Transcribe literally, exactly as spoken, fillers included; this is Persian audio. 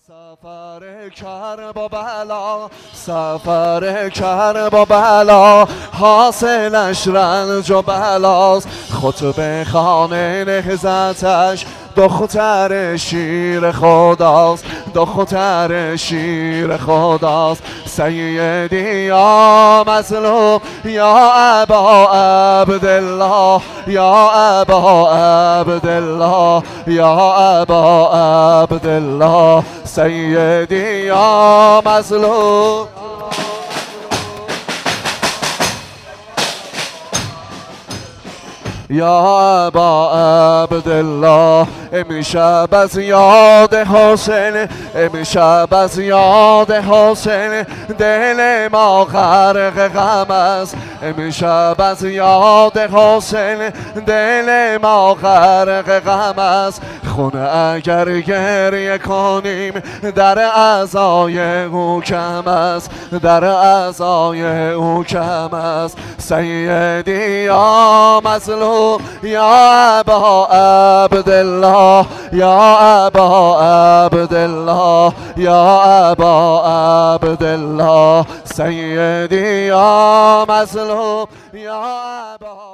سفر کرب و بلا سفر کرب و بلا حاصلش رنج و بلاست. خطبه خانه نهضتش دختر شیر خداست، دختر شیر خداست. سیدی یا مظلوم یا ابا عبدالله، یا ابا عبدالله، یا ابا عبدالله. سیدی یا مظلوم یا ابا عبدالله. امشب از یاد حسین، امشب از یاد حسین دل ما غرق غم است. امشب از یاد حسین دل ما غرق غم است. خون اگر گریه کنیم در عزای او کم است، در عزای او کم است. سیدی یا مظلوم یا ابا عبدالله، یا ابا عبدالله، یا ابا عبدالله. سیدی یا مظلوم یا ابا